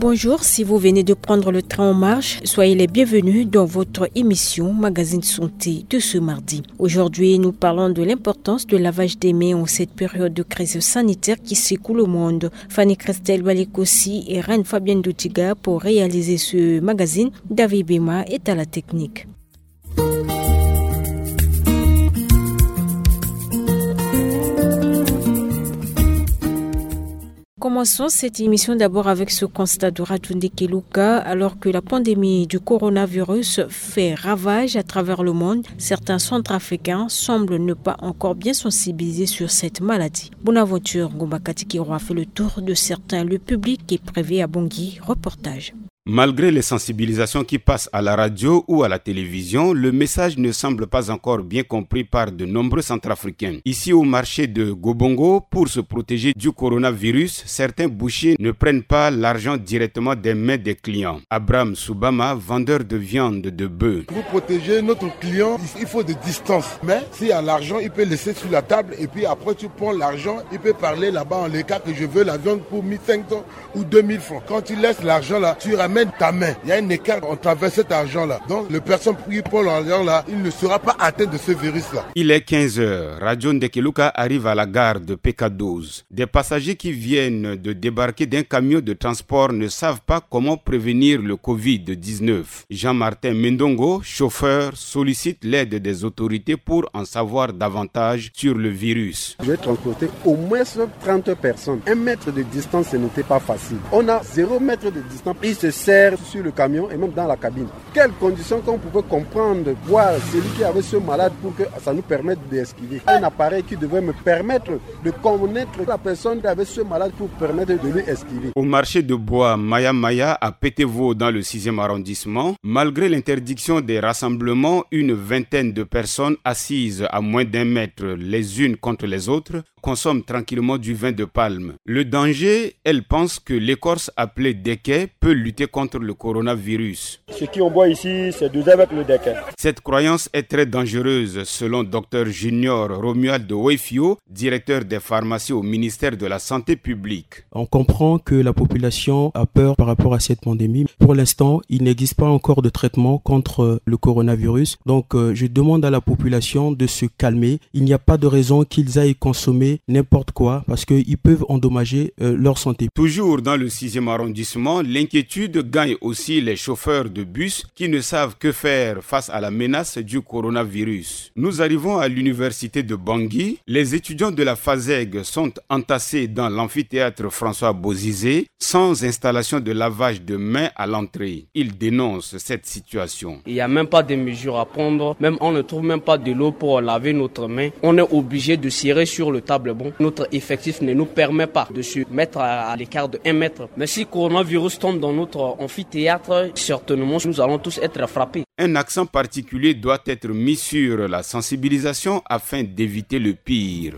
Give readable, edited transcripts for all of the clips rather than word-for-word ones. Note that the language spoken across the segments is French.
Bonjour, si vous venez de prendre le train en marche, soyez les bienvenus dans votre émission Magazine Santé de ce mardi. Aujourd'hui, nous parlons de l'importance de lavage des mains en cette période de crise sanitaire qui secoue le monde. Fanny Christelle Walikossi et Reine Fabienne Doutiga pour réaliser ce magazine. David Bema est à la technique. Commençons cette émission d'abord avec ce constat de Radjounde Kelouka. Alors que la pandémie du coronavirus fait ravage à travers le monde, certains centrafricains semblent ne pas encore bien sensibilisés sur cette maladie. Bonaventure Ngombakati Kiro a fait le tour de certains lieux publics et privés à Bangui. Reportage. Malgré les sensibilisations qui passent à la radio ou à la télévision, le message ne semble pas encore bien compris par de nombreux centrafricains. Ici au marché de Gobongo, pour se protéger du coronavirus, certains bouchers ne prennent pas l'argent directement des mains des clients. Abraham Soubama, vendeur de viande de bœuf. Pour protéger notre client, il faut des distances. Mais s'il y a l'argent, il peut laisser sur la table et puis après tu prends l'argent, il peut parler là-bas en l'état que je veux la viande pour 1500 ou 2000 francs. Quand tu laisses l'argent là, tu ramènes ta main. Il y a un écart en travers cet argent-là. Donc, le personne qui prend l'argent-là, il ne sera pas atteint de ce virus-là. Il est 15h. Radjounde Kelouka arrive à la gare de PK12. Des passagers qui viennent de débarquer d'un camion de transport ne savent pas comment prévenir le Covid-19. Jean-Martin Mendongo, chauffeur, sollicite l'aide des autorités pour en savoir davantage sur le virus. Je vais transporter au moins 30 personnes. 1 mètre de distance, ce n'était pas facile. On a 0 mètre de distance. Il se sert sur le camion et même dans la cabine. Quelles conditions qu'on pouvait comprendre, voir celui qui avait ce malade pour que ça nous permette d'esquiver. Un appareil qui devrait me permettre de connaître la personne qui avait ce malade pour permettre de lui esquiver. Au marché de bois Maya à Pétévo dans le 6e arrondissement, malgré l'interdiction des rassemblements, une vingtaine de personnes assises à moins d'1 mètre les unes contre les autres consomment tranquillement du vin de palme. Le danger, elle pense que l'écorce appelée Deke peut lutter contre le coronavirus. Ce qu'on boit ici, c'est de avec le Deke. Cette croyance est très dangereuse selon Dr Junior Romuald de Weifio, directeur des pharmacies au ministère de la Santé publique. On comprend que la population a peur par rapport à cette pandémie. Pour l'instant, il n'existe pas encore de traitement contre le coronavirus. Donc, je demande à la population de se calmer. Il n'y a pas de raison qu'ils aillent consommer n'importe quoi parce qu'ils peuvent endommager leur santé. Toujours dans le 6e arrondissement, l'inquiétude gagne aussi les chauffeurs de bus qui ne savent que faire face à la menace du coronavirus. Nous arrivons à l'université de Bangui. Les étudiants de la FASEG sont entassés dans l'amphithéâtre François Bozizé sans installation de lavage de mains à l'entrée. Ils dénoncent cette situation. Il n'y a même pas de mesures à prendre. Même on ne trouve même pas de l'eau pour laver notre main. On est obligé de cirer sur le table. Bon, notre effectif ne nous permet pas de se mettre à l'écart de 1 mètre. Mais si le coronavirus tombe dans notre amphithéâtre, certainement nous allons tous être frappés. Un accent particulier doit être mis sur la sensibilisation afin d'éviter le pire.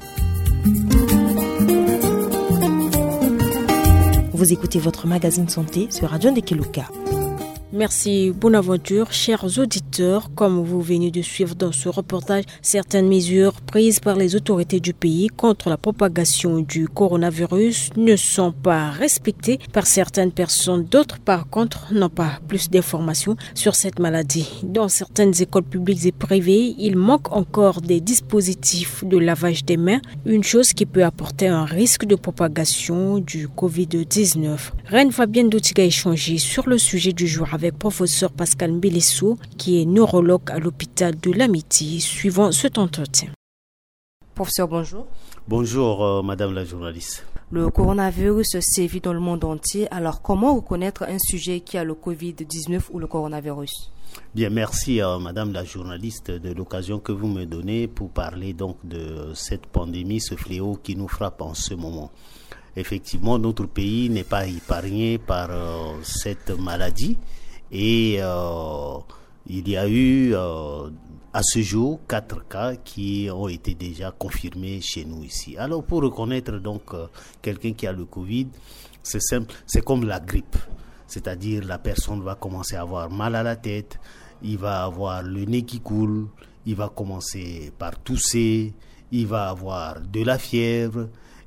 Vous écoutez votre magazine santé sur Radjounde Kelouka. Merci Bonaventure, chers auditeurs. Comme vous venez de suivre dans ce reportage, certaines mesures prises par les autorités du pays contre la propagation du coronavirus ne sont pas respectées par certaines personnes. D'autres, par contre, n'ont pas plus d'informations sur cette maladie. Dans certaines écoles publiques et privées, il manque encore des dispositifs de lavage des mains, une chose qui peut apporter un risque de propagation du Covid-19. Reine Fabienne Doutiga a échangé sur le sujet du jour avec professeur Pascal Mbelesso, qui est neurologue à l'hôpital de l'Amitié, suivant cet entretien. Professeur, bonjour. Bonjour, madame la journaliste. Le coronavirus sévit dans le monde entier. Alors, comment reconnaître un sujet qui a le Covid-19 ou le coronavirus? Bien, merci à madame la journaliste de l'occasion que vous me donnez pour parler donc de cette pandémie, ce fléau qui nous frappe en ce moment. Effectivement, notre pays n'est pas épargné par cette maladie. Et il y a eu à ce jour 4 cas qui ont été déjà confirmés chez nous ici. Alors pour reconnaître donc quelqu'un qui a le Covid, c'est simple, c'est comme la grippe. C'est-à-dire la personne va commencer à avoir mal à la tête, il va avoir le nez qui coule, il va commencer par tousser, il va avoir de la fièvre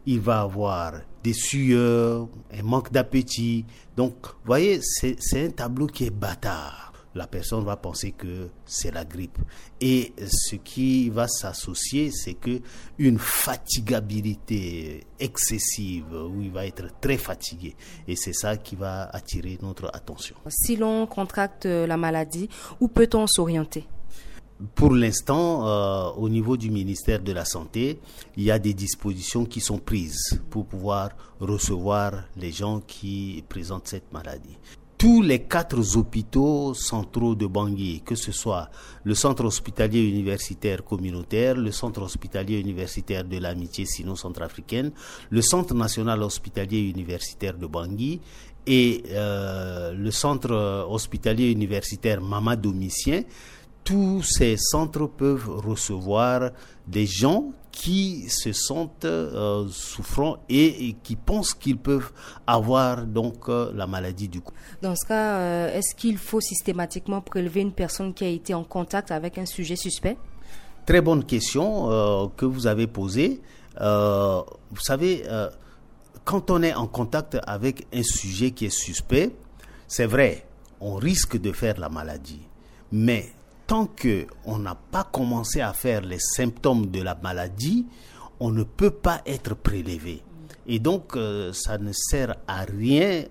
il va avoir des sueurs, un manque d'appétit. Donc, vous voyez, c'est un tableau qui est bâtard. La personne va penser que c'est la grippe. Et ce qui va s'associer, c'est que une fatigabilité excessive, où il va être très fatigué. Et c'est ça qui va attirer notre attention. Si l'on contracte la maladie, où peut-on s'orienter ? Pour l'instant, au niveau du ministère de la Santé, il y a des dispositions qui sont prises pour pouvoir recevoir les gens qui présentent cette maladie. Tous les 4 hôpitaux centraux de Bangui, que ce soit le centre hospitalier universitaire communautaire, le centre hospitalier universitaire de l'amitié sino-centrafricaine, le centre national hospitalier universitaire de Bangui et le centre hospitalier universitaire Mama-Domitien, tous ces centres peuvent recevoir des gens qui se sentent souffrants et qui pensent qu'ils peuvent avoir donc la maladie du cou. Dans ce cas, est-ce qu'il faut systématiquement prélever une personne qui a été en contact avec un sujet suspect ? Très bonne question que vous avez posée. Vous savez, quand on est en contact avec un sujet qui est suspect, c'est vrai, on risque de faire la maladie. Mais tant qu'on n'a pas commencé à faire les symptômes de la maladie, on ne peut pas être prélevé. Et donc, ça ne sert à rien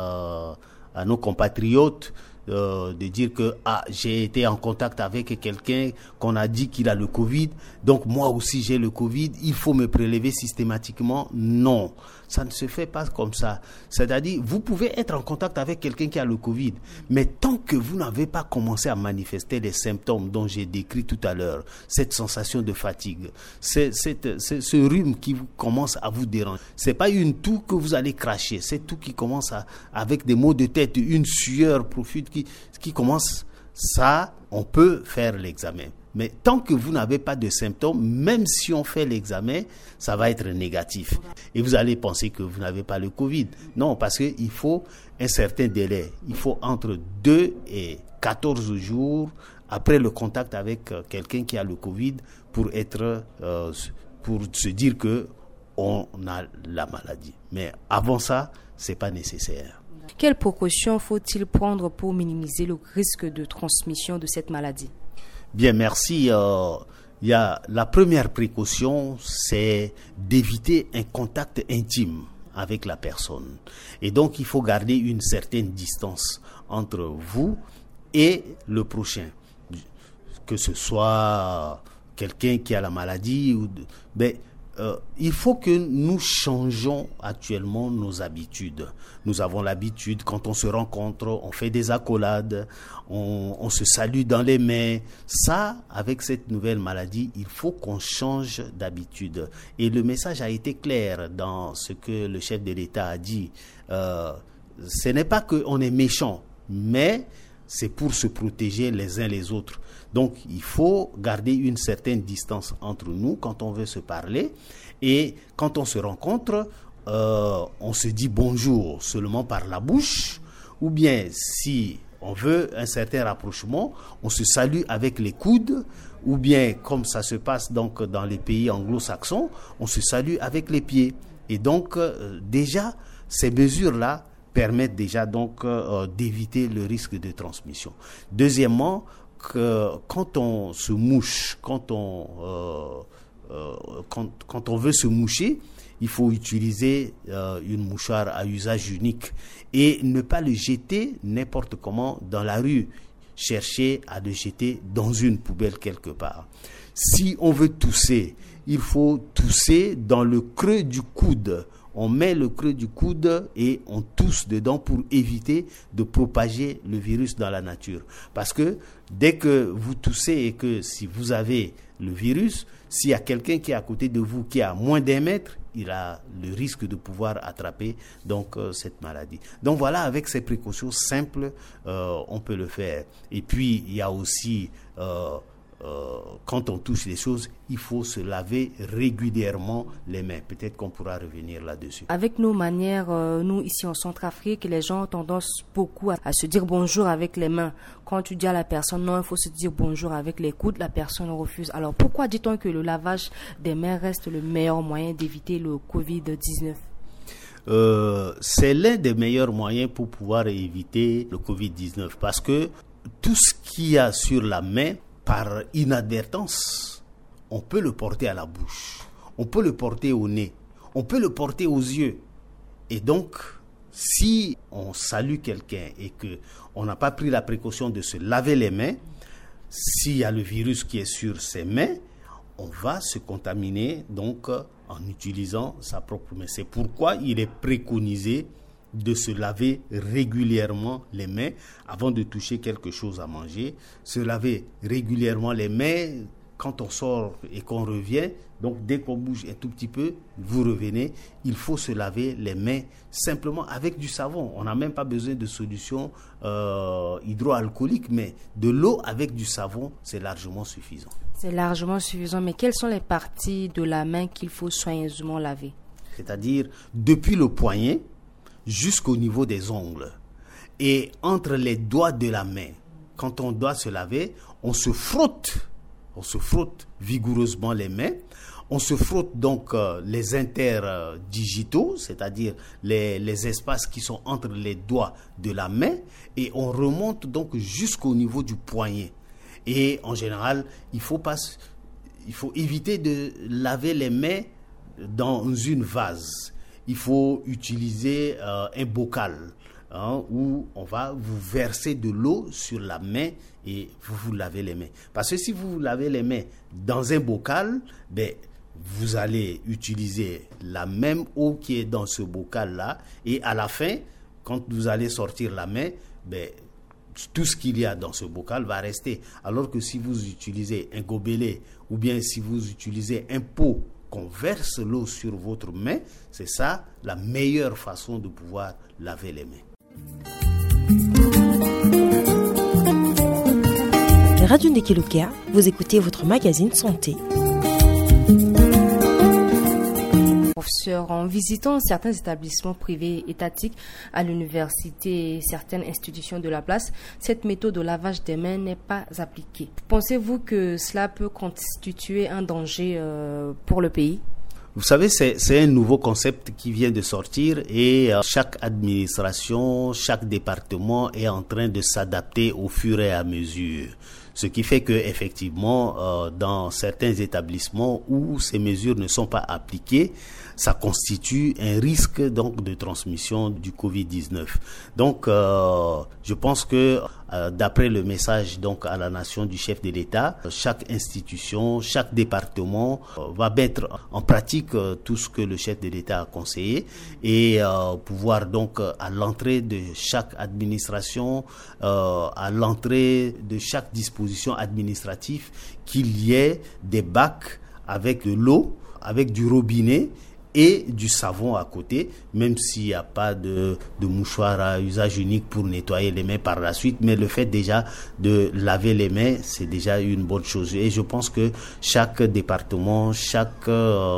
à nos compatriotes de dire que j'ai été en contact avec quelqu'un qu'on a dit qu'il a le Covid, donc moi aussi j'ai le Covid, il faut me prélever systématiquement. Non, ça ne se fait pas comme ça. C'est-à-dire, vous pouvez être en contact avec quelqu'un qui a le Covid, mais tant que vous n'avez pas commencé à manifester les symptômes dont j'ai décrit tout à l'heure, cette sensation de fatigue, ce rhume qui commence à vous déranger, c'est pas une toux que vous allez cracher, c'est tout qui commence avec des maux de tête, une sueur profonde qui commence, ça, on peut faire l'examen. Mais tant que vous n'avez pas de symptômes, même si on fait l'examen, ça va être négatif. Et vous allez penser que vous n'avez pas le Covid. Non, parce qu'il faut un certain délai. Il faut entre 2 et 14 jours après le contact avec quelqu'un qui a le Covid pour se dire que on a la maladie. Mais avant ça, c'est pas nécessaire. Quelles précautions faut-il prendre pour minimiser le risque de transmission de cette maladie ? Bien, merci. La première précaution, c'est d'éviter un contact intime avec la personne. Et donc, il faut garder une certaine distance entre vous et le prochain. Que ce soit quelqu'un qui a la maladie il faut que nous changeons actuellement nos habitudes. Nous avons l'habitude, quand on se rencontre, on fait des accolades, on se salue dans les mains. Ça, avec cette nouvelle maladie, il faut qu'on change d'habitude. Et le message a été clair dans ce que le chef de l'État a dit. Ce n'est pas qu'on est méchant, mais c'est pour se protéger les uns les autres. Donc, il faut garder une certaine distance entre nous quand on veut se parler. Et quand on se rencontre, on se dit bonjour seulement par la bouche. Ou bien, si on veut un certain rapprochement, on se salue avec les coudes. Ou bien, comme ça se passe donc dans les pays anglo-saxons, on se salue avec les pieds. Et donc, déjà, ces mesures-là permettent déjà donc d'éviter le risque de transmission. Deuxièmement, quand on se mouche, quand on veut se moucher, il faut utiliser une mouchoir à usage unique et ne pas le jeter n'importe comment dans la rue. Chercher à le jeter dans une poubelle quelque part. Si on veut tousser, il faut tousser dans le creux du coude. On met le creux du coude et on tousse dedans pour éviter de propager le virus dans la nature. Parce que dès que vous toussez et que si vous avez le virus, s'il y a quelqu'un qui est à côté de vous qui est à moins d'1 mètre, il a le risque de pouvoir attraper donc cette maladie. Donc voilà, avec ces précautions simples, on peut le faire. Et puis il y a aussi quand on touche les choses, il faut se laver régulièrement les mains. Peut-être qu'on pourra revenir là-dessus. Avec nos manières, nous ici en Centrafrique, les gens ont tendance beaucoup à se dire bonjour avec les mains. Quand tu dis à la personne non, il faut se dire bonjour avec les coudes, la personne refuse. Alors pourquoi dit-on que le lavage des mains reste le meilleur moyen d'éviter le Covid-19 ? C'est l'un des meilleurs moyens pour pouvoir éviter le Covid-19 parce que tout ce qu'il y a sur la main, par inadvertance, on peut le porter à la bouche, on peut le porter au nez, on peut le porter aux yeux. Et donc, si on salue quelqu'un et qu'on n'a pas pris la précaution de se laver les mains, s'il y a le virus qui est sur ses mains, on va se contaminer donc en utilisant sa propre main. C'est pourquoi il est préconisé de se laver régulièrement les mains avant de toucher quelque chose à manger, se laver régulièrement les mains quand on sort et qu'on revient. Donc dès qu'on bouge un tout petit peu, vous revenez, il faut se laver les mains simplement avec du savon. On n'a même pas besoin de solution hydroalcoolique, mais de l'eau avec du savon, c'est largement suffisant. C'est largement suffisant, mais quelles sont les parties de la main qu'il faut soigneusement laver ? C'est-à-dire depuis le poignet jusqu'au niveau des ongles. Et entre les doigts de la main, quand on doit se laver, on se frotte vigoureusement les mains. On se frotte donc les interdigitaux, c'est-à-dire les espaces qui sont entre les doigts de la main, et on remonte donc jusqu'au niveau du poignet. Et en général, il faut éviter de laver les mains dans une vase. Il faut utiliser un bocal où on va vous verser de l'eau sur la main et vous lavez les mains. Parce que si vous lavez les mains dans un bocal, vous allez utiliser la même eau qui est dans ce bocal-là, et à la fin, quand vous allez sortir la main, tout ce qu'il y a dans ce bocal va rester. Alors que si vous utilisez un gobelet ou bien si vous utilisez un pot qu'on verse l'eau sur votre main, c'est ça la meilleure façon de pouvoir laver les mains. Radio Ndekeluka, vous écoutez votre magazine Santé. Professeur, en visitant certains établissements privés étatiques à l'université et certaines institutions de la place, cette méthode de lavage des mains n'est pas appliquée. Pensez-vous que cela peut constituer un danger pour le pays ? Vous savez, c'est un nouveau concept qui vient de sortir et chaque administration, chaque département est en train de s'adapter au fur et à mesure. Ce qui fait que effectivement, dans certains établissements où ces mesures ne sont pas appliquées, ça constitue un risque donc de transmission du Covid-19. Donc, je pense que d'après le message donc à la nation du chef de l'État, chaque institution, chaque département va mettre en pratique tout ce que le chef de l'État a conseillé et pouvoir donc à l'entrée de chaque administration, à l'entrée de chaque disposition administrative, qu'il y ait des bacs avec de l'eau, avec du robinet et du savon à côté, même s'il n'y a pas de mouchoir à usage unique pour nettoyer les mains par la suite, mais le fait déjà de laver les mains, c'est déjà une bonne chose. Et je pense que chaque département, chaque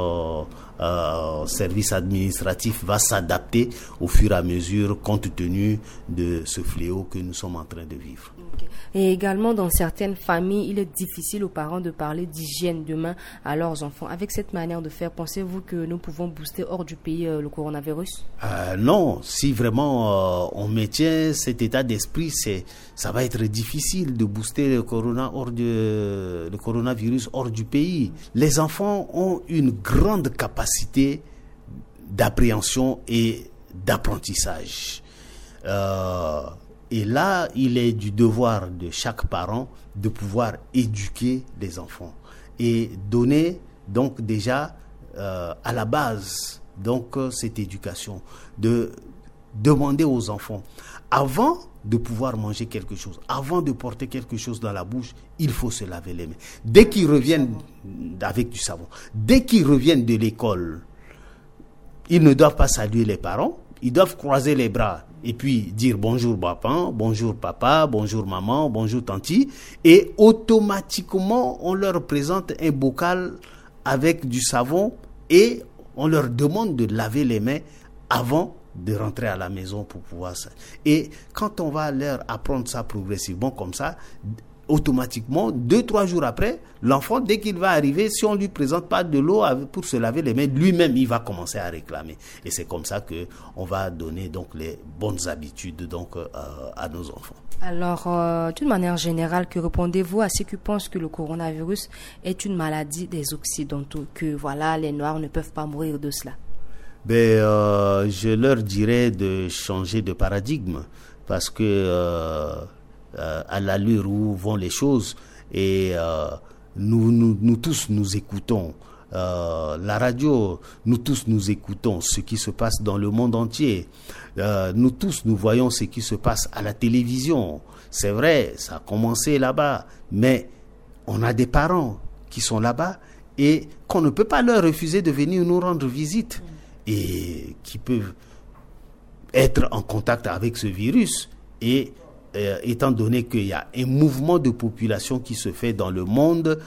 service administratif va s'adapter au fur et à mesure compte tenu de ce fléau que nous sommes en train de vivre. Et également, dans certaines familles, il est difficile aux parents de parler d'hygiène de main à leurs enfants. Avec cette manière de faire, pensez-vous que nous pouvons booster hors du pays le coronavirus ? Non, si vraiment on maintient cet état d'esprit, ça va être difficile de booster le coronavirus hors du pays. Les enfants ont une grande capacité d'appréhension et d'apprentissage. Et là, il est du devoir de chaque parent de pouvoir éduquer les enfants et donner donc déjà à la base donc cette éducation, de demander aux enfants avant de pouvoir manger quelque chose, avant de porter quelque chose dans la bouche, il faut se laver les mains. Dès qu'ils reviennent avec du savon, dès qu'ils reviennent de l'école, ils ne doivent pas saluer les parents. Ils doivent croiser les bras et puis dire bonjour papa, bonjour maman, bonjour tanti, et automatiquement on leur présente un bocal avec du savon et on leur demande de laver les mains avant de rentrer à la maison pour pouvoir ça. Et quand on va leur apprendre ça progressivement comme ça, automatiquement, 2-3 jours après, l'enfant, dès qu'il va arriver, si on ne lui présente pas de l'eau pour se laver les mains, lui-même, il va commencer à réclamer. Et c'est comme ça qu'on va donner donc les bonnes habitudes donc, à nos enfants. Alors, d'une manière générale, que répondez-vous à ceux qui pensent que le coronavirus est une maladie des Occidentaux, que voilà, les Noirs ne peuvent pas mourir de cela? Je leur dirais de changer de paradigme, parce que à l'allure où vont les choses, et nous tous nous écoutons la radio, nous tous nous écoutons ce qui se passe dans le monde entier, nous tous nous voyons ce qui se passe à la télévision. C'est vrai, ça a commencé là-bas, mais on a des parents qui sont là-bas et qu'on ne peut pas leur refuser de venir nous rendre visite et qui peuvent être en contact avec ce virus. Et étant donné qu'il y a un mouvement de population qui se fait dans le monde,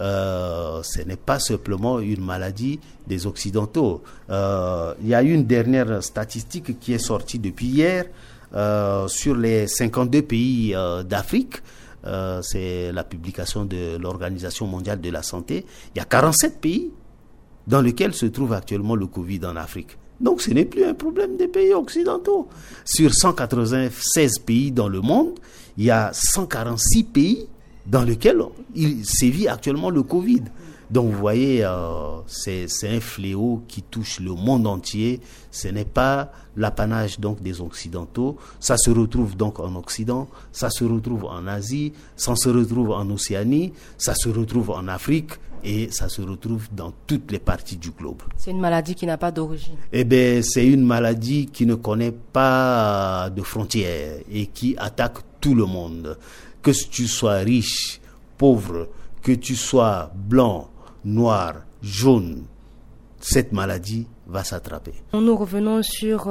ce n'est pas simplement une maladie des Occidentaux. Il y a une dernière statistique qui est sortie depuis hier sur les 52 pays d'Afrique. C'est la publication de l'Organisation mondiale de la santé. Il y a 47 pays dans lesquels se trouve actuellement le Covid en Afrique. Donc ce n'est plus un problème des pays occidentaux. Sur 196 pays dans le monde, il y a 146 pays dans lesquels il sévit actuellement le Covid. Donc vous voyez, c'est un fléau qui touche le monde entier. Ce n'est pas l'apanage donc des Occidentaux. Ça se retrouve donc en Occident, ça se retrouve en Asie, ça se retrouve en Océanie, ça se retrouve en Afrique. Et ça se retrouve dans toutes les parties du globe. C'est une maladie qui n'a pas d'origine. Eh bien, c'est une maladie qui ne connaît pas de frontières et qui attaque tout le monde. Que tu sois riche, pauvre, que tu sois blanc, noir, jaune, cette maladie va s'attraper. Nous revenons sur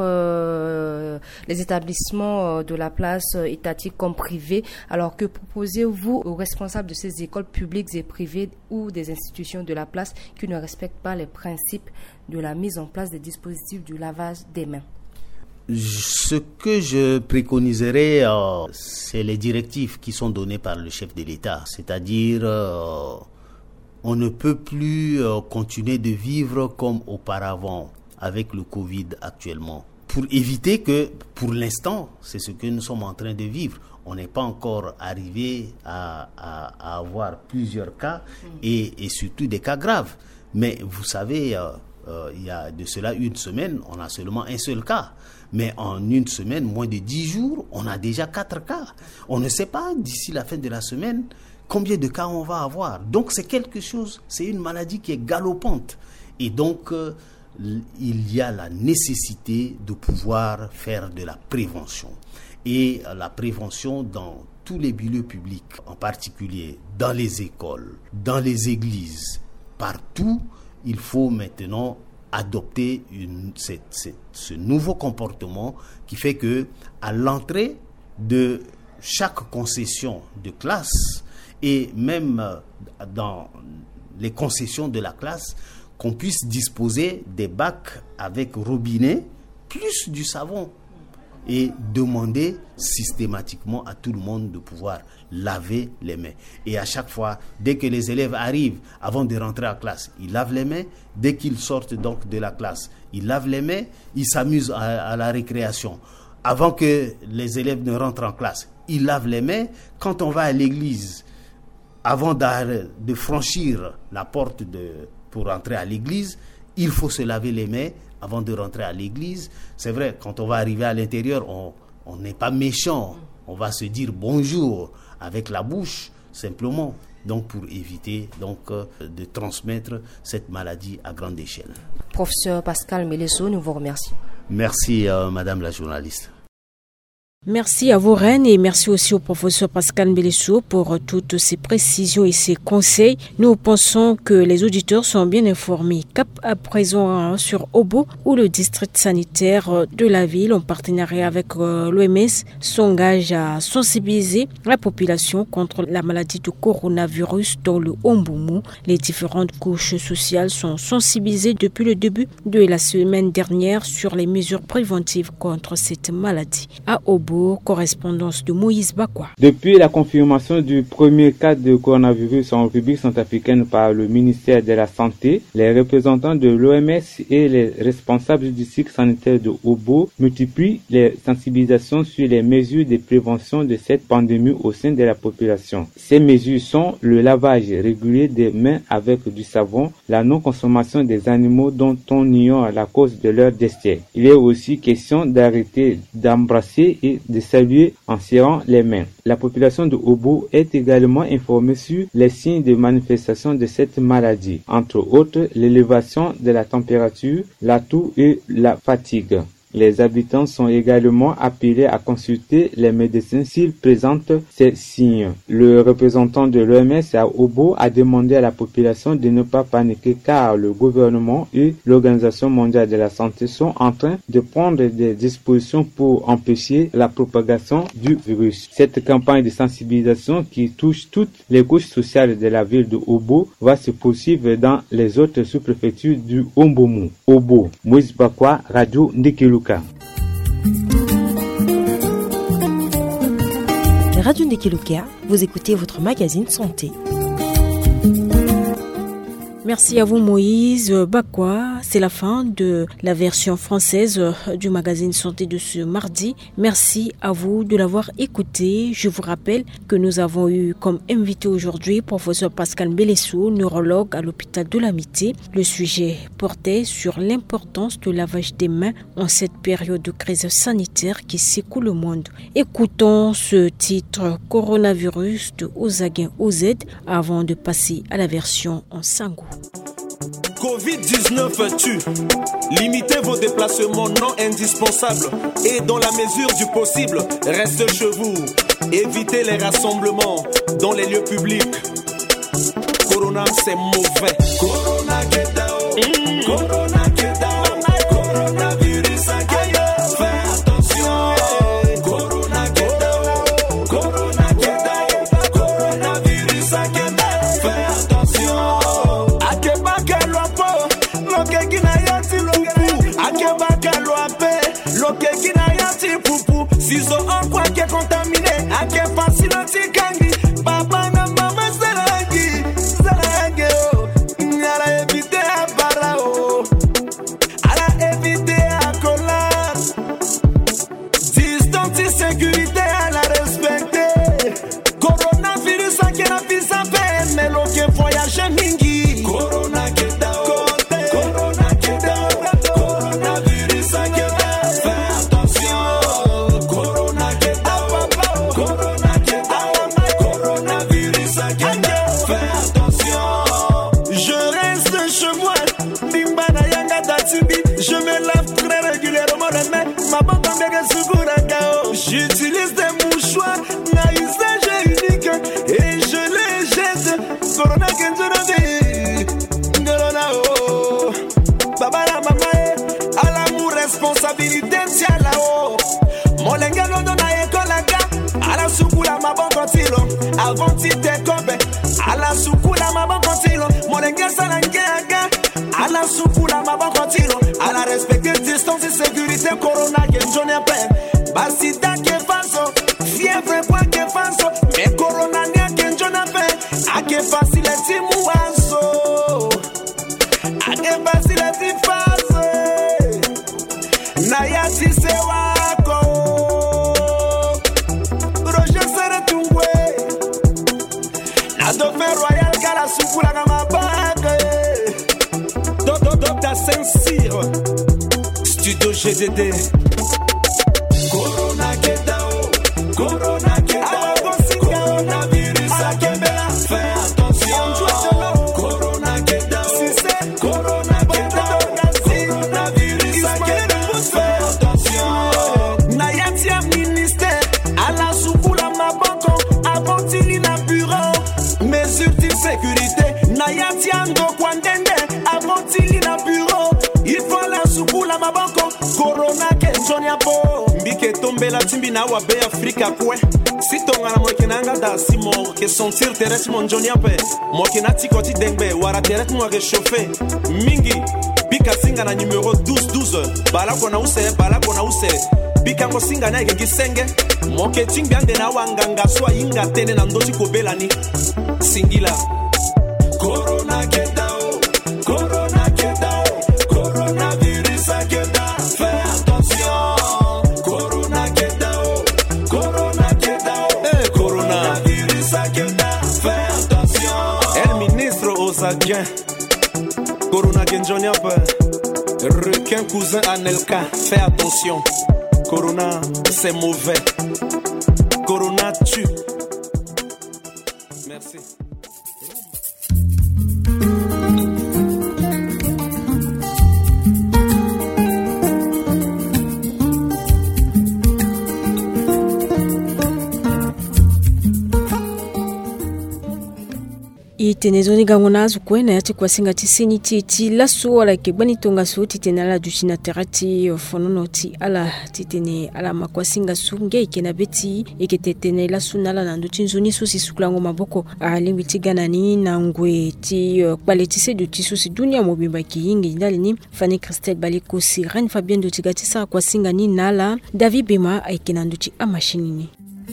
les établissements de la place étatique comme privés. Alors que proposez-vous aux responsables de ces écoles publiques et privées ou des institutions de la place qui ne respectent pas les principes de la mise en place des dispositifs du lavage des mains? Ce que je préconiserais, c'est les directives qui sont données par le chef de l'État. C'est-à-dire, on ne peut plus continuer de vivre comme auparavant avec le Covid actuellement. Pour éviter que, pour l'instant, c'est ce que nous sommes en train de vivre. On n'est pas encore arrivé à avoir plusieurs cas et surtout des cas graves. Mais vous savez, il y a de cela une semaine, on a seulement un seul cas. Mais en une semaine, moins de 10 jours, on a déjà 4 cas. On ne sait pas d'ici la fin de la semaine combien de cas on va avoir. Donc c'est quelque chose, c'est une maladie qui est galopante. Et donc il y a la nécessité de pouvoir faire de la prévention. Et la prévention dans tous les milieux publics, en particulier dans les écoles, dans les églises, partout, il faut maintenant adopter ce nouveau comportement qui fait que à l'entrée de chaque concession de classe et même dans les concessions de la classe, qu'on puisse disposer des bacs avec robinet plus du savon et demander systématiquement à tout le monde de pouvoir laver les mains. Et à chaque fois, dès que les élèves arrivent, avant de rentrer en classe, ils lavent les mains. Dès qu'ils sortent donc de la classe, ils lavent les mains, ils s'amusent à la récréation. Avant que les élèves ne rentrent en classe, ils lavent les mains. Quand on va à l'église, avant de franchir la porte pour rentrer à l'église, il faut se laver les mains avant de rentrer à l'église. C'est vrai, quand on va arriver à l'intérieur, on n'est pas méchant. On va se dire bonjour avec la bouche, simplement. Donc, pour éviter de transmettre cette maladie à grande échelle. Professeur Pascal Melesso, nous vous remercions. Merci, Madame la journaliste. Merci à vous, Reine, et merci aussi au professeur Pascal Melesso pour toutes ces précisions et ces conseils. Nous pensons que les auditeurs sont bien informés. Cap à présent sur Obo, où le district sanitaire de la ville, en partenariat avec l'OMS, s'engage à sensibiliser la population contre la maladie du coronavirus dans le Omboumou. Les différentes couches sociales sont sensibilisées depuis le début de la semaine dernière sur les mesures préventives contre cette maladie. À Obo, correspondance de Moïse Bakwa. Depuis la confirmation du premier cas de coronavirus en République centrafricaine par le ministère de la Santé, les représentants de l'OMS et les responsables du cycle sanitaire de Obo multiplient les sensibilisations sur les mesures de prévention de cette pandémie au sein de la population. Ces mesures sont le lavage régulier des mains avec du savon, la non-consommation des animaux dont on ignore la cause de leur décès. Il est aussi question d'arrêter d'embrasser et de saluer en serrant les mains. La population de Obo est également informée sur les signes de manifestation de cette maladie, entre autres l'élévation de la température, la toux et la fatigue. Les habitants sont également appelés à consulter les médecins s'ils présentent ces signes. Le représentant de l'OMS à Obo a demandé à la population de ne pas paniquer car le gouvernement et l'Organisation mondiale de la santé sont en train de prendre des dispositions pour empêcher la propagation du virus. Cette campagne de sensibilisation qui touche toutes les couches sociales de la ville de Obo va se poursuivre dans les autres sous-préfectures du Omboumou. Obo, Moïse Bakwa, Radio Ndekeluka. Radio Ndekeluka, vous écoutez votre magazine Santé. Merci à vous Moïse Bakwa. C'est la fin de la version française du magazine Santé de ce mardi. Merci à vous de l'avoir écouté. Je vous rappelle que nous avons eu comme invité aujourd'hui professeur Pascal Mbelesso, neurologue à l'hôpital de l'Amitié. Le sujet portait sur l'importance du lavage des mains en cette période de crise sanitaire qui secoue le monde. Écoutons ce titre Coronavirus de Ozaguin OZ avant de passer à la version en Sangou. Covid-19 tue. Limitez vos déplacements non indispensables et dans la mesure du possible, restez chez vous. Évitez les rassemblements dans les lieux publics. Corona, c'est mauvais. Corona, get down. Corona, get down. Coronavirus, fais attention. Corona, get down. Corona, get down. Coronavirus, fais attention. Sizo en quoi qui est contaminé, à qui est facile anti-gangi, papa na maman sarangi, oh, ala éviter à barao, ala éviter à collage, distance sécurité à la respecter, coronavirus à qui n'a plus sa peine, mais l'on qui voyage mingi, corona qui est down, corona qui est down, coronavirus à qui j'utilise des mouchoirs à usage unique et je les jette. Corona Corona oh. Baba la mama à l'amour responsabilité tia là-haut. Molenga no na ekolaga à la soukula mabon kontilo. Avant ti te kobe à la soukula mabon kontilo. Molenga salangaga à la soukula mabon kontilo. À la respecter distance et sécurité corona genjone peine. Basida que faço, fièvre quoi que faço, mais corona nia que j'en appelle, à que facile est mouasso, à que facile est faço, naya si se wako, Roger sere tungwe, na dauphin royal kala sukula kama bague, Docteur Saint-Cyr, Studio GDD. Corona get down, Corona get down, coronavirus à Kembela, fais attention. Corona get down, Corona get down, coronavirus à Kembela, fais attention. Nayatia ministère, à la soukula maboko, avant tilina bureau, mesures de sécurité. Nayatia ndo kwandende, avant tilina bureau. Tanzania po mbike tombela timbi na wa be Afrika kwe sitonga na mokenanga da simo ke sentir terrestre mon jonia pe mokenati koti dengbe wara terrestre mo réchauffer mingi bika singa na numéro 12 bala kona use bika ngo singa na ke senge moke timbi ande na wanganga swa inga tene na ndoti kobela ni singila corona kedao coronavirus kedao fais attention coronavirus kedao fais attention el ministre Osagien corona genjonia pe requin cousin Anelka fais attention corona c'est mauvais corona tue merci. Tenezoni gangonazo kwena yati kwa singa tisini titi laso wala kebani tonga so titena la duchina terati fonono ti ala titene ala makwa singa sunge ikena beti iketetene la sunala na ndutinzoni so sisukulango maboko alimbi tiganani na ngwe ti kwalitise du tiso si dunia mobimba kiyingi ndalini Fanny Christelle Baliko Sirene Fabien do tigatisa kwa singa ni nala David Bema aikena nduti amashinini.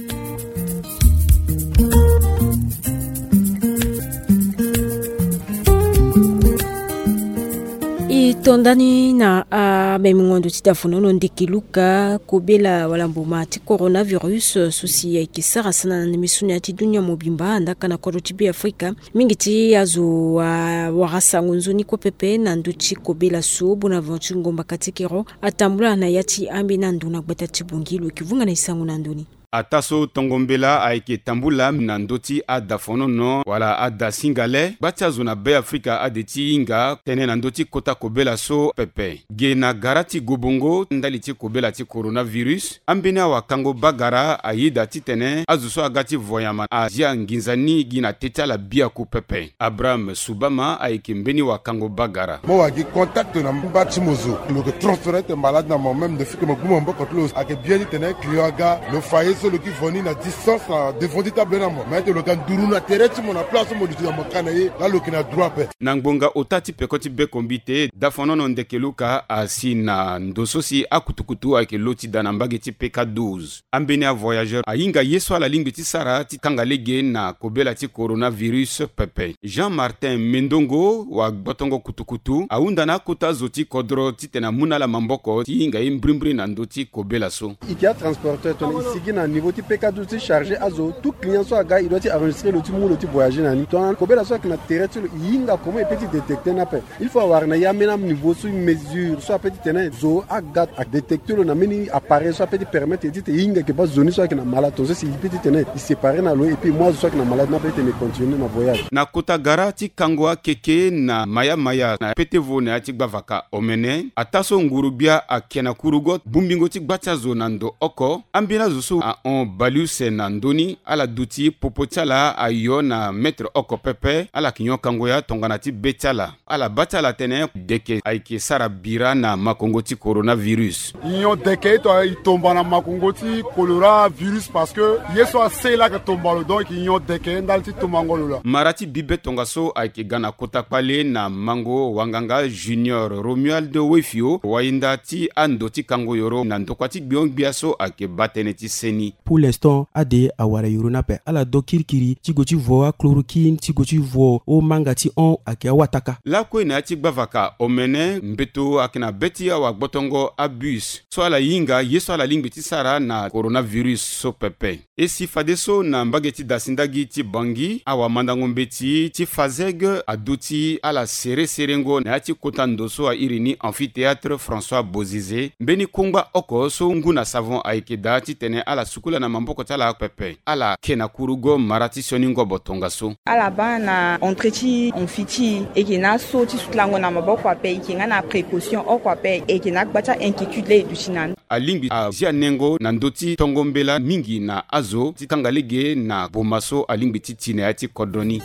Tondani na bemungondo titafono ndekiluka kobela walamboma ti coronavirus susi ya kisara sana na misuni ati dunia mobimba ndaka na korotibi Afrika mingi ti azo warasa ngunzoni ko pepe na nduti kobela so Bonaventure Ngomba Katikero atambula na yati ambi na nduna gbata tibungilo kivunga na isangu na nduni. Ataso tongombela aike tambula na ndoti adafono no wala adasingale bacha zona be Afrika adeti inga tene na ndoti kota kobela so pepe gena garati gobongo ndali ti kobela ti coronavirus ambina wa kango bagara ayida ti tene azuso agati voyama azia nginzani gina teta la bia ku pepe Abraham Subama aike mbeni wa kango bagara mo wa gi contact na mbati mozo le transfert est malade na moi même de fi que mo gumo mboko close ake bien tene klioga le faye so le qui voni na distance na defondi tabena mo mais le kan duru na tereti mo na place mo ditu mo kana ye la lo kina droit pe nangbonga otati pekoti be kombite dafono no ndekeluka asina ndososi akutukutu ake loti dana mbageti PK12 ambeni a voyageur ayinga yeso ala lingbe ti sara ti kangalege na kobela ti coronavirus pepe Jean-Martin Mendongo wa gbotongo kutukutu aunda na kota zoti kodro ti tena munala mamboko ti inga imbrimbri na ndoti kobela so ikia transporteur ton isigi na niveau ti PK12 ti chargé azo tout client so aga il doit enregistrer le ti mu le ti voyager na ni ton kobela so na terre ti yinga comment petit détecter na pe il faut avoir na ya mena niveau sur mesure so petit tena zo aga a détecter na meni appareil so petit permettre ti yinga ke pas zone so na malade to si petit tena il séparer na lo et puis moi so na malade na peut me continuer na voyage na kota garati kangwa keke na maya na pete vone ati gbavaka omene ataso ngurubia akena kurugot bumbingo ti gbacha zo nando oko ambina zo a on baluse na ndoni ala duti popochala ayo na maître oko pepe ala kinyo kangoya tongana ti betala ala batala tene deke aike sara bira na makongo ti coronavirus inyo deke to itomba na makongo ti coronavirus parce que yeso asela ka tombalo donc inyo deke ndal ti tombangolo la marati bibe tonga so aike gana kota pale na mango wanganga junior Romuald Wefio wainda ti ando ti kango yoro na ndokwati gbion biaso ake batene ti seni. Pour l'instant ade awara yorona pe ala dokirkiri ti go ti voa chloroquine ti go ti vo o manga ti on ake wataka la ko na ti gbavaka omene mbeto akina beti awa gbotongo abus so ala yinga yeso ala lingbe ti sara na coronavirus so pepe e si fadeso na mbageti dasindagi ti bangi awa mandango mbeti ti fazeg aduti ala serengo na ti kotando so a irini amphithéâtre François Bozizé mbeni kongba oko so nguna savon aikeda ti tene ala sukula na mamboko tala pepe ala kena kurugo marati soningo botonga so ala bana entreti amphiti ekena so ti sutlango na maboko ape ekenga na précaution oko ape ekena gbata inquiétude le duchinan alingbi a zia nengo na ndoti tongombela mingi na azo ti kangalege na bomaso alingbi ti tine ati kodoni.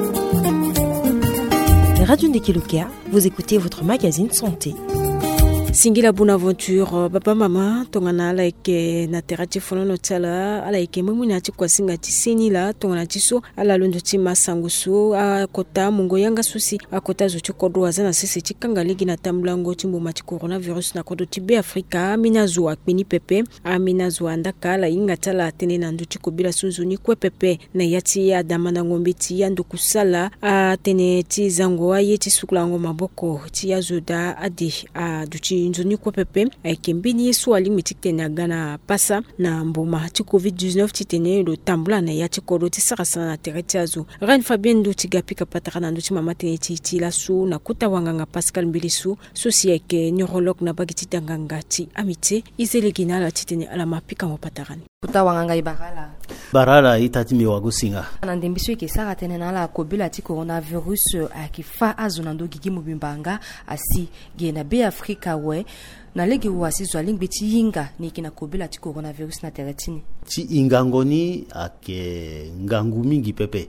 Radio Ndekeluka, vous écoutez votre magazine santé. Singila Bonaventure baba mama tongana like na terati fono no tsala ala ike mumuna ti kwasinga ti senila tongana ti so ala londo ti masangusu a kota mungo yanga susi a kota zo ti kodo azana sese ti kanga ligi na tamlango ti mbuma ti coronavirus na kodo ti be Afrika mina zo akpini pepe a mina zo andaka la inga tala tene na ndo ti kobila suzuni kwe pepe na yati adama na ngombe ti yando kusala a tene ti zango aye ti suklango maboko ti yazoda adi a duti nzoni kwa pepe aikembini yesu alimiti tena gana pasa na mboma ti covid-19 ti tene lo tambula na ya ti kodo ti sarasa na tereti azo Ren Fabien do ti gapika pataka na ndo ti mama tene ti lasu na kuta wanganga Pascal Mbilisu sosi aike neurolog na bagi ti danganga ti amite izelegina la ti tene ala mapika mo patarani kuta wanganga ibarala barala itati mi wagusinga na ndembiso ke sara tene na la kobela ti coronavirus akifa azo na ndo gigi mubimbanga asi gena be Afrika we na legi wasi zo lingbe ti yinga ni kina kobela ti coronavirus na teretini ti ingangoni ake ngangu mingi pepe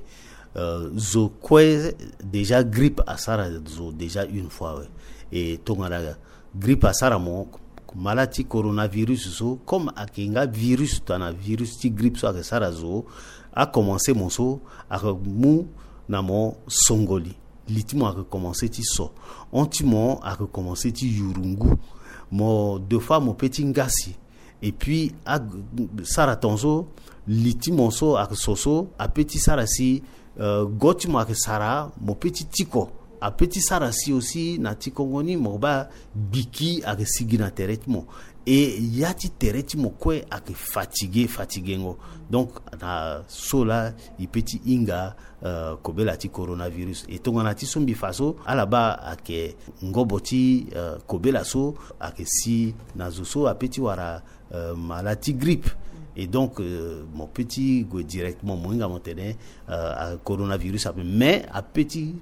zo kwe déjà grippe asara zo déjà une fois we et tongara grippe asara mo malati coronavirus so comme akenga virus tana virus ti grippe so ake sara zo a commencé mon so a mu na mo songoli litimo a commencé ti so ontimo a commencé ti yurungu mo deux fois mon petit ngasi et puis a sara tonzo litimo so a soso a petit sara si gotimo a sara mo petit tiko a petit sara si aussi na tikongoni mo ba biki a sigi na teretimo et yati teretimo kwe a fatigué ngo donc na sola i petit inga kobela ti coronavirus et tongana ti sombi faso ala ba ake ngoboti kobela so ake si na zo so a petit wara malati grippe. Et donc, mon petit go directement, mon inga montene coronavirus, mais à petit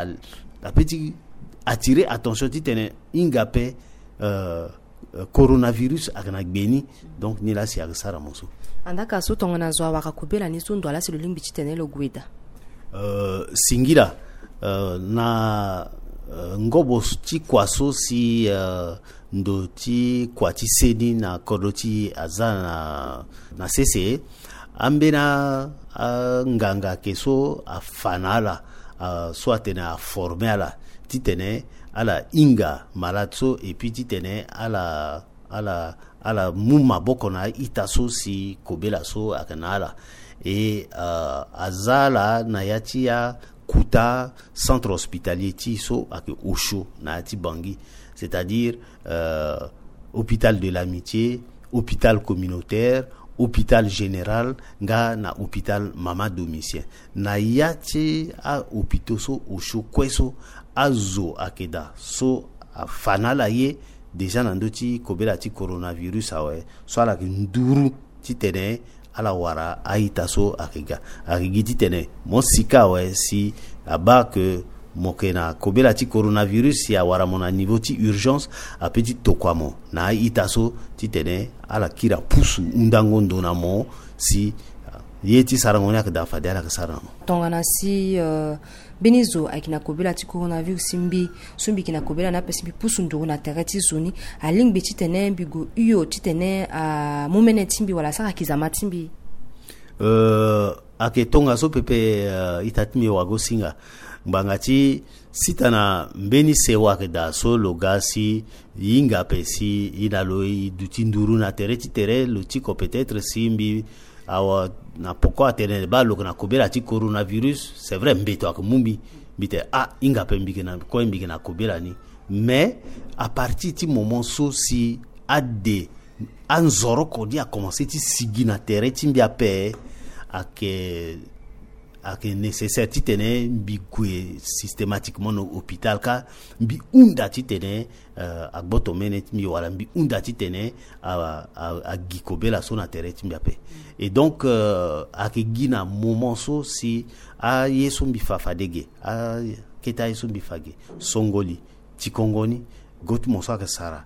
attirer attention, titene inga pe coronavirus agana beni, donc ni la si agsara monso. Andaka so tongana zo waka kubela ni so ndwala si lo limbi titene lo guida. Singila na ngobo ti kwaso si ndo ti kwati seni na kodo ti aza na sese ambena nganga keso a fanala so atene a forme ala titene ala inga malatso et puis titene ala muma boko na itaso si kobela so akanala et azala na yatia kuta centre hospitalier ti so ak Osho na ti Bangui, c'est-à-dire hôpital de l'amitié, hôpital communautaire, hôpital général nga na hôpital mama domitien na yati a hôpital so Osho kweso azo akeda so fanala ye déjà na ndoti kobela ti coronavirus awe so ala nduru ti tene ala wara aita so akiga akigiti tene mon sika we si aba que mokena kobela ti coronavirus ya wara mon niveau ti urgence a petit tokwamo na aita so ti tene ala kira pusu undango ndona mo si yeti sarangoni akda fadela ka saramo tongana si benizo akina kobela ti coronavirus sumbi kina kobela na pesi pusu ndoro na tereti zoni aling beti tene bigo uyo ti tene a momene timbi wala saka kizama timbi ake tonga so pepe itatimi wago singa mbangati sitana mbeni sewa ke da so logasi yinga pesi inaloi duti nduru na tereti tere lo tiko peut-être simbi awa na poko atene ba lo na kobela ti coronavirus c'est vrai mbeto akumumbi bite inga pe mbike na kobela ni mais à partir ti moment so si ade anzoro ko di a commencer ti sigi na terre ti mbia pe ake nécessaire ti tene mbi kwe systématiquement no hôpital ka mbi unda ti tene agboto mene ti mbi wala mbi unda ti tene a gikobela so na terre ti mbia pe et donc ake gina moment so si a yeso mbi fafadege a keta yeso mbi fage songoli tikongoni gotu monso ake sara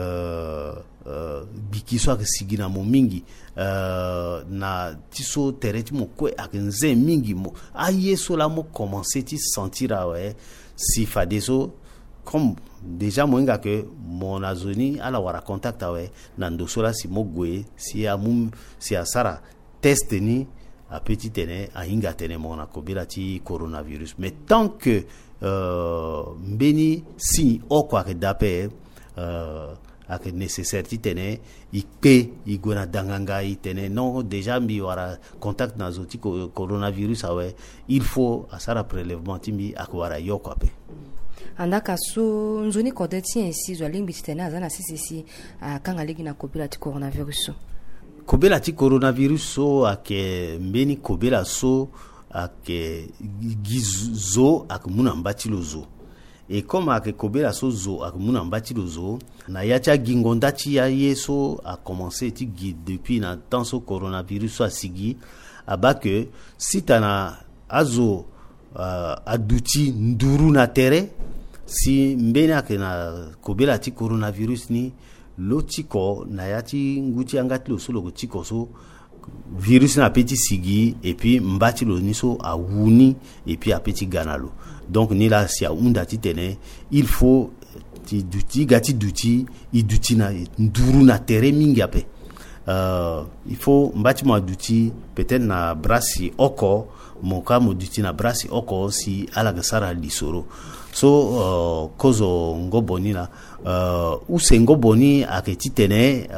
bikiso ake sigina mo mingi na tiso tereti mo kwe ake nze mingi mo a yeso la mo commencer ti sentir awe si fadeso comme déjà moinga que mon azoni ala wara contact awe nando sola si mogwe si a sara test ni a petit tene a inga tene mona kobila ti coronavirus. Mais tant que mbeni si o kwa ke dape avec nécessaire ti tene ikpe igona danganga itene non déjà mi wara contact na zoti coronavirus awe il faut asara prélèvement timbi akwara yoko ape andaka so nzoni kodeti ensi zo limbi tene azana sisi kanga legi na kobela ti coronavirus kobela ti coronavirus so ake mbeni kobela so ake gizo akumuna mbati lozo. Et comme avec Kobela Sozo, avec mon ambatilozo, na yacha gingondachi ya yeso a commencé ti guide depuis na temps so coronavirus so asigi abake si tana azo aduti nduru na tere si mbena ke na Kobela ti coronavirus ni lotiko na yachi nguti angati lo solo tiko so virus na petit sigi et puis mbati lo niso a wuni et puis a petit ganalo. Donc ni la si a unda ti tene il faut ti duti gati duti i duti na nduru na tere mingi ape il faut mbati mo duti peut-être na brasi oko moka mo duti na brasi oko si ala gasara lisoro so kozo ngoboni la ou se ngoboni aketi tene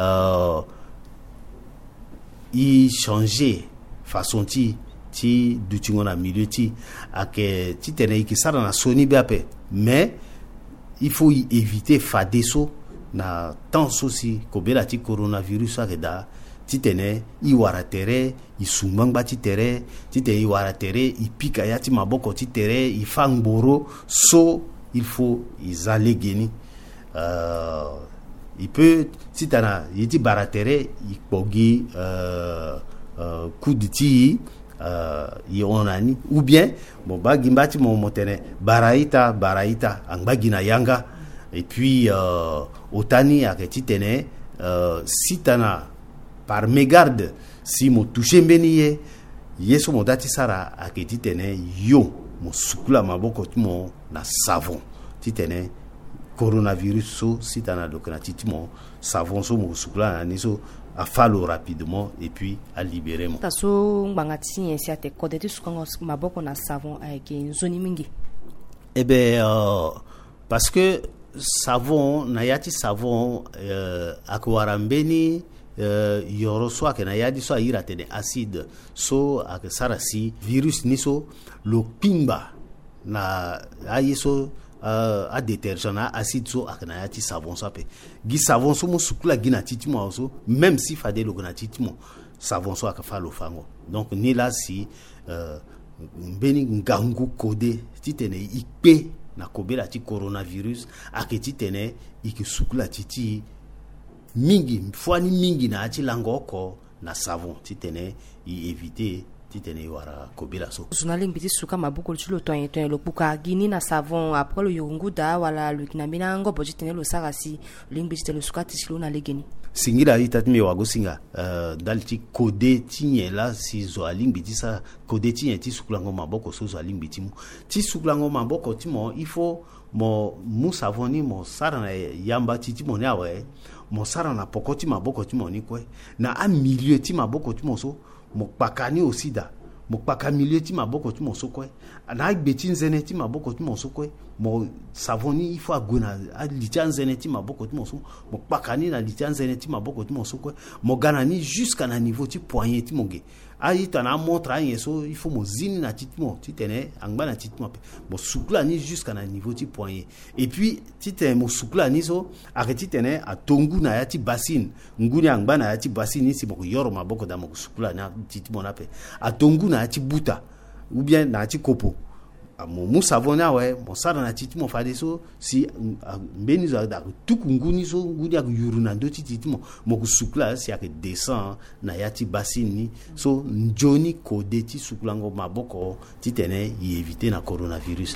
i changer façon ti duti ngona milieu ti ake ti tene ki sara na soni beape mais il faut éviter fadeso na temps aussi ko bela ti coronavirus ake da ti tene i wara tere i sumangba ti tere ti te i wara tere i pika ya ti maboko ti tere i fangboro so il faut izale geni il peut si tana yiti baratere i pogi coup de ti onani ou bien bon bagimbati mon motene baraita angbagina yanga et puis otani aketi tene si tana par mégarde si mo touché mbeniye yeso mo dati sara aketi tene yo mo sukula maboko ti mo na savon ti tene coronavirus so si tana dokana ti mo savon so mo sukula na ni so a fallo rapidement et puis à libérer mon taso ngangati ensi ate kodeti sukango maboko na savon avec nzoni mingi parce que savon na yati savon akwarambeni yoro so akena yadi so ira tene acide so ak sarasi virus ni so lo pimba na ayeso a détergent na acide so akena yati savon so ape gi savon so mo sukula gina titimo so même si fade lo gina titimo savon so akafa lo fango donc ni la si mbeni ngangu kode titene ikpe na kobela ti coronavirus aketi tene iki sukula titi mingi fwani mingi na ati langoko na savon titene i éviter titene wara kobela so journaliste biti suka mabuko chulo toyen lo puka gini na savon après le yunguda wala le kinamina ngobo titene lo sarasi lingbi titene suka tisilo na legeni singira itatmi wago singa dalti kode tinye la si zo alingbi tisa kode tinye ti sukulango maboko so zo alingbi timu ti sukulango maboko timo il faut mo mu savon ni mo sara na yamba titi mo na we mo sara na pokoti maboko timo ni kwe na a milieu ti maboko timo so mo pakani osida mo paka milieu ti maboko timo so kwe na gbeti nzene ti maboko timo so kwe mo savon ni il faut agona a litia nzene ti maboko timo so mo pakani na litia nzene ti maboko timo so kwe mo gana ni jusqu'à na niveau ti poignet ti monge aïta na montre aïe so il faut mo zini na titimo titene angba na titimo mo sukula ni jusqu'à na niveau ti poignet et puis titene mo sukula ni so arrêti tene a tongu na ya ti bassine nguni angba na ya ti bassine si mo yoro maboko da mo sukula na titimo na pe a tongu na ya ti buta ou bien na ti kopo mo savona we mo sara na titimo fade so si mbeni zo da tuku nguni so nguni ak yuru na ndo titimo mo kusukla si ak descend na yati basini so njoni kode ti sukulango maboko titene y éviter na coronavirus.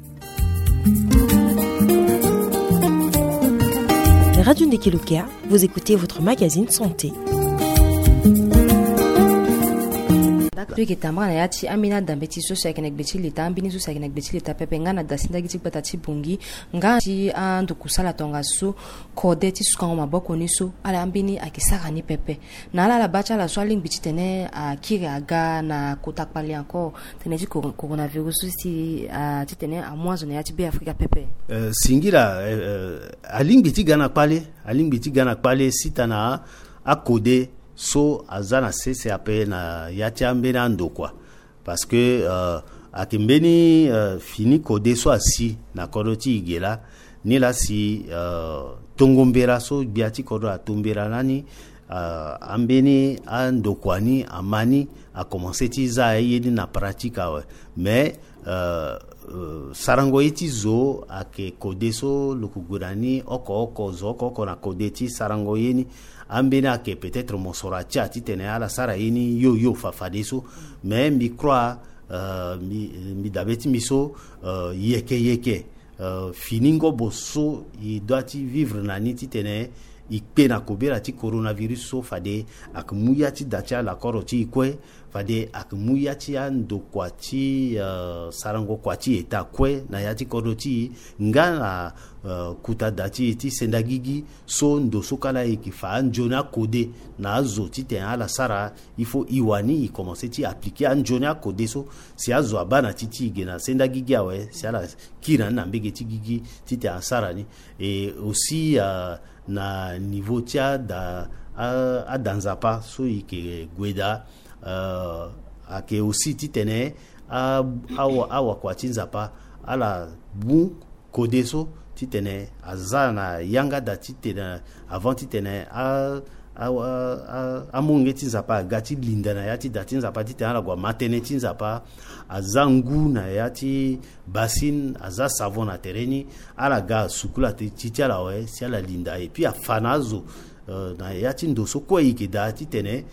Radio Ndekelukia, vous écoutez votre magazine santé. andaka to kitamba na yati amina dambeti so sa kenek beti leta ambini so sa kenek beti leta pepe ngana dasinda giti patati bungi ngati andu kusala tonga so kodeti su kama maboko ni so ala ambini akisaka ni pepe na ala la bacha la swali ngiti tene akiri aga na kutakpali encore tene ji coronavirus si titene a mwanzo na yati be Afrika pepe singira alingiti gana kpale sitana akode so azana CCAP na yati ambena ndokwa parce que akimbeni fini kode so asi na koroti igela ni la si tongombera so biati kodo atombera nani ambeni andokwani amani a commencé tiza yedi na pratique mais sarango eti zo ake kodeso lukugurani oko zo na kodeti sarango yeni ambeni ake peut-être monsorati atitene ala sara yeni yo fafadeso mais mi crois mi dabeti miso yeke finingo boso i doit vivre nani titene ikpe na kobera ti coronavirus so fade akmuya ti dacha la koroti ikwe fade akmuya ti ando kwati sarango kwati eta kwe na yati koroti ngana kuta dati ti sendagigi so ndo sokala ikifa njona kode na azo ti te ala sara il faut iwani i commencer ti appliquer njona kode so si azo abana ti gena sendagigi awe si ala kira na mbege ti gigi ti te asara ni et aussi na niveau tia da a danzapa so ike gweda ake aussi titene awa kwa tinzapa ala bu kodeso titene azana yanga da titene avant titene amunge tinzapa gati linda na yati da tinzapa titene ala kwa matene tinzapa azangu na yati basin aza savon na tereni ala ga sukula titia la we si ala linda et puis afanazo na yati ndoso kwa ike da titene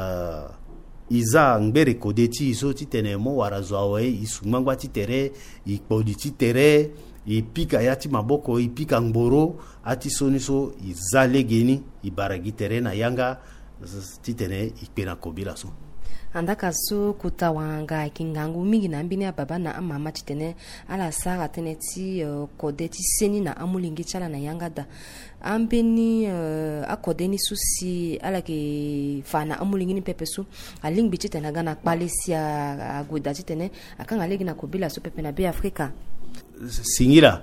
iza ngbere kodeti so titene mo warazo awe isumangwa titere ikpodi titere ipika yati maboko ipika ngboro ati soniso izale geni ibaragi tere na yanga titene ikpena kobila so andaka so kutawanga kingangu mingi na mbini ya baba na mama titene ala sara tene ti kodeti seni na amulingi chala na yangada ambeni akodeni susi ala ke fana amulingi ni pepe su aling bichi tena gana kpalesi a gweda titene akanga legi na kobila so pepe na be Afrika singira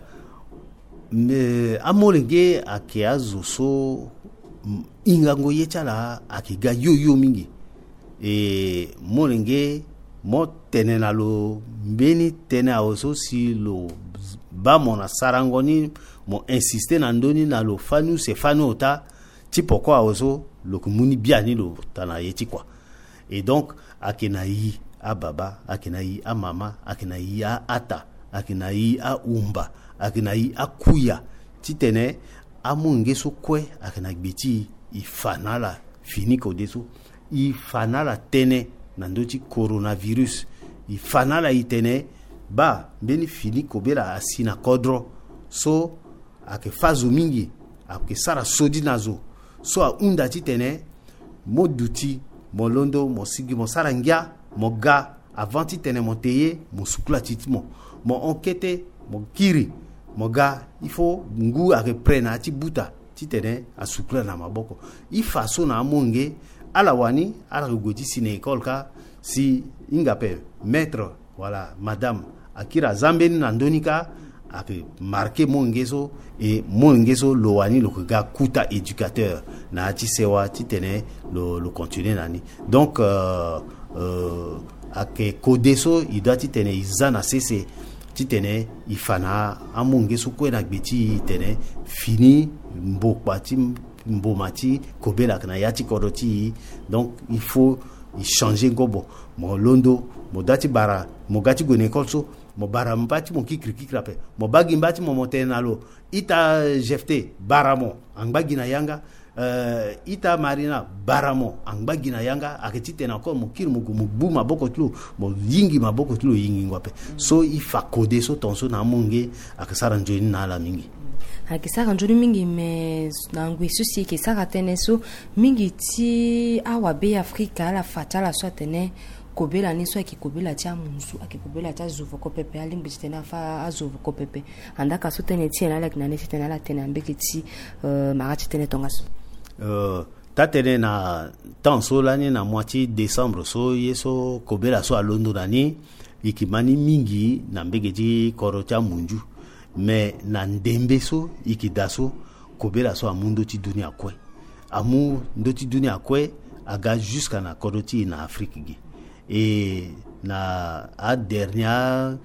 amulingi ake azo so ingango yechala akiga yo mingi et molenge mo tene na lo mbeni tene aoso si lo ba mona sarangoni mo insister na ndoni na lo fanu se fanu ota ti poko aoso lo kumuni biani lo tana yeti kwa et donc akenayi a baba akenayi a mama akenayi a ata akenayi a umba akenayi a kuya ti tene amunge so kwe akenagbeti ifanala fini ko deso ifanala tene nandoti coronavirus ifanala itene ba beni fini kobela asina kodro so ake fazo mingi ake sara sodi nazo so a unda titene moduti molondo mosigi mosarangia moga avant titene monteye mosukula titimo mo enquête mo kiri moga il faut ngu ake prena ti buta titene asukula na maboko ifaso na amonge ala wani ala goti sine école ka si ingape maître voilà madame akira zambeni na ndonika ape marqué mongeso et mongeso lo wani lo ga kuta éducateur na ati sewa titene lo continuer nani donc ake kodeso ida titene izana sese titene ifana amongeso kwena gbeti tene fini mbokpati mbomati kobela kana yati koroti donc il faut changer gobo mo londo mo dati bara mo gati go école so mo bara mbati mo kikra pe mo bagi mbati mo montenalo ita jefte baramo angbagi na yanga ita marina baramo angbagi na yanga aketite na ko mo kir mo bu maboko tlu mo yingi maboko tlu yingi ngwape so ifa kode so tonso na monge akasara njoni na la mingi akisaka njoni mingi me nangwi susi kisaka tene so mingi ti awa be Afrika la fatala so tene kobela ni so akikobela tia munsu akikobela tia zuvo ko pepe alimbi tena fa azuvo ko pepe andaka so tene tiena la kinane tena la tena mbekiti marati tene tongaso tatene na tanso lani na moitié décembre so yeso kobela so alondo nani ikimani mingi na mbekiti korocha munju mais na ndembe so ikidaso kobela so amundo ti dunia kwe amu ndoti dunia kwe aga jusqu'à na koroti na Afrique gi et na a dernière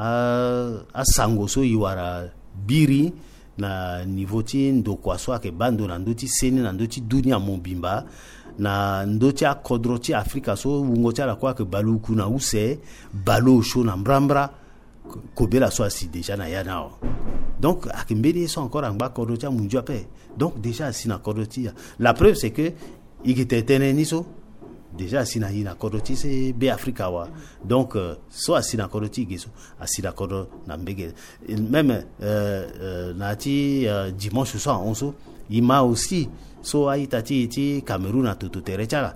a sango so yiwara biri na niveau ti ndokwa so ake bando na ndoti seni na ndoti dunia mobimba na ndoti a kodroti Afrika so wungo cha la kwa ke baluku na use balo sho na mbrambra kobela so asi déjà na yana donc akimbeli so encore en bas kodroti munju ape donc déjà asi na kodroti la preuve c'est que ikitene niso déjà asi na ina kodroti c'est be Afrika wa donc so asi na kodroti geso asi na kodo na mbege même nati dimanche soir onso ima aussi so aitati ti Cameroun na toto terechala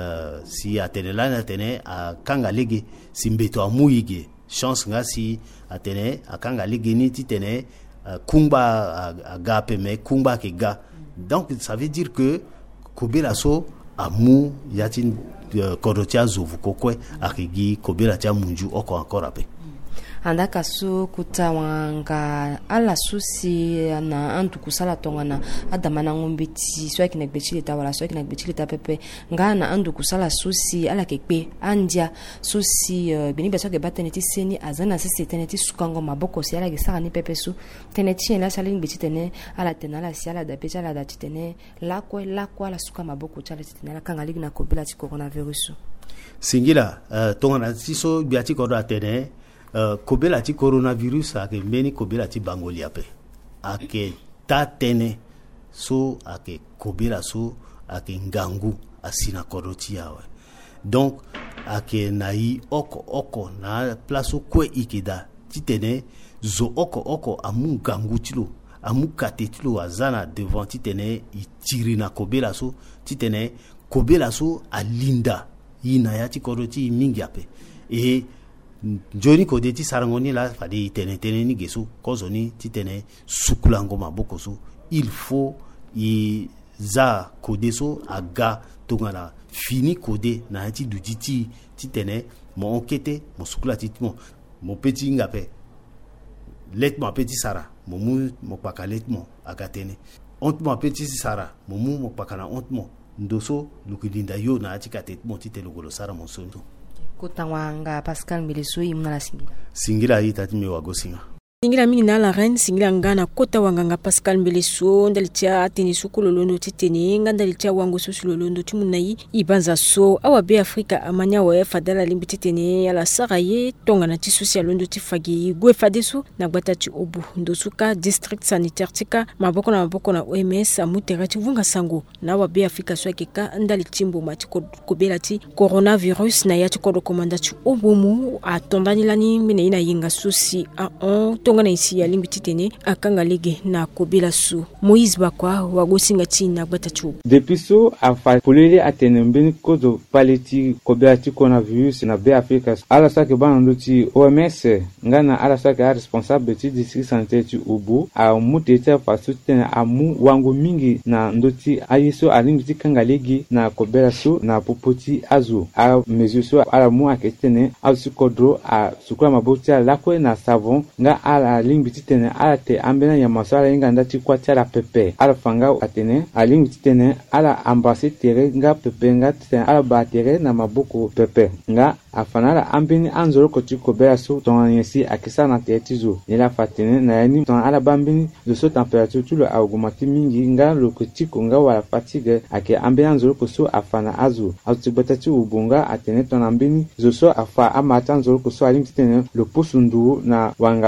si atenela na tene a kanga lege simbeto amuyige chance nga si atene akanga lege ni ti tene kumba agape me kumba ke ga donc ça veut dire que kobela so amu yatin korotia zovu kokwe akigi kobela tia munju oko encore ape andaka so kutawanga ala susi na antu kusala tongana adamana ngombeti so akina gbechile ta wala so akina gbechile ta pepe ngana andu kusala susi ala kekpe andia susi bini beso ke bateneti seni azana sisi teneti sukango maboko si ala gesaka ni pepe su teneti la sala ngbechi tene ala tenala si ala da pecha ala da tene lakwa la suka maboko chala tene ala kanga ligna kobela ti coronavirus singila tongana siso biati kodo atene kobela ti coronavirus ake meni kobela ti bangolia pe ake tatene so ake kobela so ake ngangu asina koroti yawe donc ake nayi oko na place kwe ikida titene zo oko amu ngangu tilo amu kate tilo azana devant titene itiri na kobela so titene kobela so alinda ina ya ti koroti mingi ape et joni ko de ti sarangoni la fadi tene ni gesu kozoni ti tene sukulango maboko so il faut i za kodeso aga tongana fini kode na ti duditi ti tene mo enquête mo sukula ti mo petit ngape letmo petit sara mo mu mo pakaletmo agatene ontmo petit sara mo mu mo pakana ontmo ndoso lukilinda yo na ti katetmo ti telogolo sara mo sonto kutawanga Pascal Mbilesoi mnala singira itati me wagosinga singira mini na la reine singira ngana kota wanganga Pascal Mbeleso ndalitia teni sukulolondo titeni ngandalitia wango susulolondo timunai ibanza so awa be Afrika amanya wa fadala limbi titeni ala saraye tonga na ti social londo tifagi gwe fadesu na gbata ti obu ndosuka district sanitaire tika maboko na OMS amutera ti vunga sango na wa be Afrika so keka ndalitimbo mati kobela ti coronavirus na ya ti kodo komanda ti obu mu atondani lani mine ina yinga susi a on ngana isi ya limbi titene akanga lege na kobela su Moïse Bakwa wagosinga ti na gbata chu depuis so afa polele atene mbeni kozo paleti kobela ti coronavirus na be Afrika ala sake banando ti OMS ngana ala sake responsable ti district sanitaire ti Obo a mutete faso tene amu wango mingi na ndoti ayiso alimbi ti kanga lege na kobela su na popoti azu a mesure so ala mu aketene a sukodro a sukula maboti ala kwe na savon nga ala ling bititene ala te ambena ya masala inga ndati kwa tala pepe ala fanga atene aling bititene ala ambase tere nga pepe nga tene ala batere na maboko pepe nga afanala ambini anzoro koti kobela so tonanyesi akisa na tetizo nila fatene na yani ton ala bambini de so température tout le augmenti mingi nga lo koti konga wala fatigue ake ambini anzoro koso afana azu atibetati ubunga atene ton ambini zo so afa amata anzoro koso aling bititene lo posundu na wangaso ake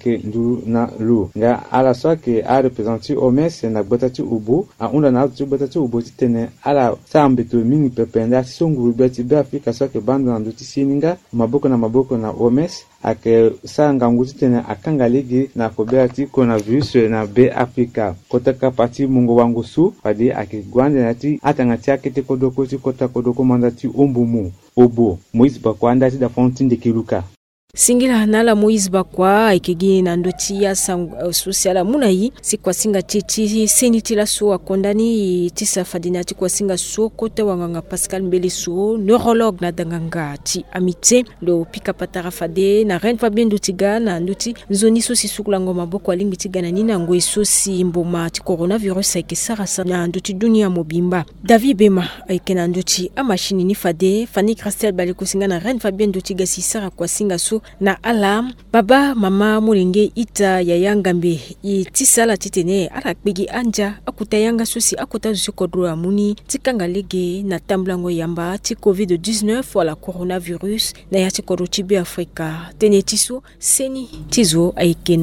ake ndu na lu nga ala so ke a representer OMS na gbotati ubu a unda na tu gbotati ubu titene ala sambe to mini pependa songu beti be Afrika so ke bando na nduti sininga maboko na OMS ake sanga nguti tene akanga ligi na kobeati coronavirus na be Afrika kotaka pati mungo wangu su padi ake gwande nati atangati akete kodoko ti kota kodoko mandati ombumu obo Moïse Bakwa ndati da fontin de Kiluka Singila nala Moïse Bakwa ikigini na ndoti ya sosiala munai si kwa singa titi seniti la so akondani tisa fadinati kwa singa so kote wanganga Pascal Mbeleso neurologue na danganga ti amite lo pika patara fade na ren Fabien Dutiga na nduti nzoni so si sukula ngoma boko alingi tiga na nina ngwe so si mboma ti coronavirus ake sarasa na nduti dunia mobimba David Bema ake na nduti amashini ni fade Fanny Christelle Baliko singa na ren Fabien Dutiga si sara kwa singa so na alam baba mama mulenge ita ya yangambe itisala titene arakbigi anja akuta yanga susi akuta zukodro amuni tikanga lege na tamblango yamba ti COVID-19 wala coronavirus na ya ti kodo tibi Afrika tenetiso seni tizo aiken